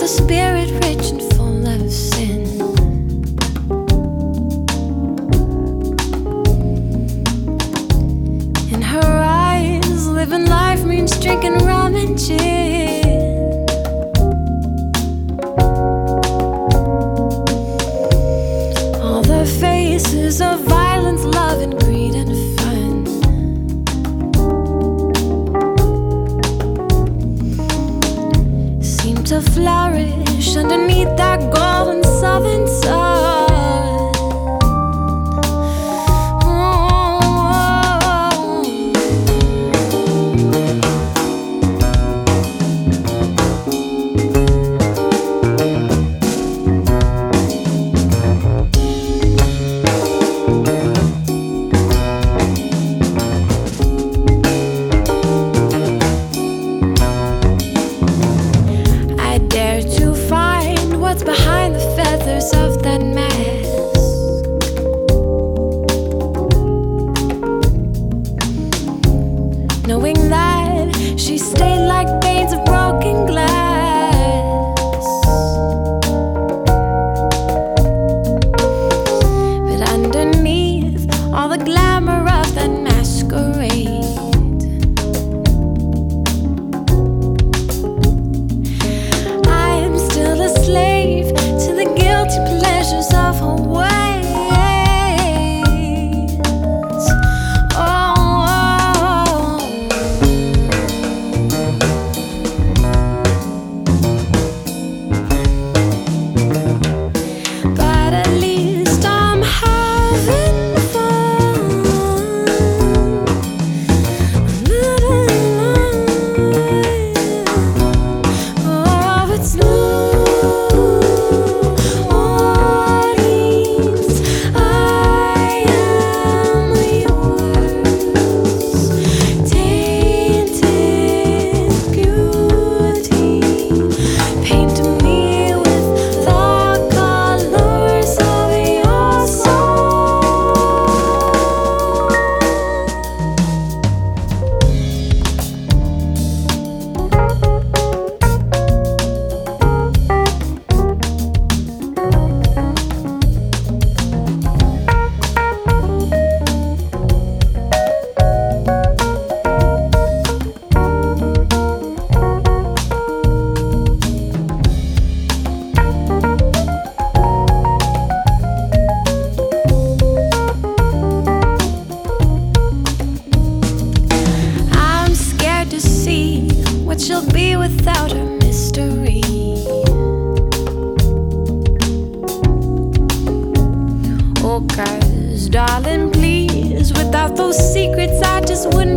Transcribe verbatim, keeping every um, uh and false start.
spirit rich and full of sin. In her eyes, living life means drinking rum and gin. All the faces of violence, love, and greed and fun. Seem to flourish underneath that golden southern sun. What's behind the feathers of that mask? Knowing that she stayed like veins of broken glass. But underneath all the glamour of that masquerade, slave to the guilty pleasures of her ways. Oh, but at least I'm having fun. Oh, it's not. She'll be without her mystery. Oh, 'cause darling, please, without those secrets I just wouldn't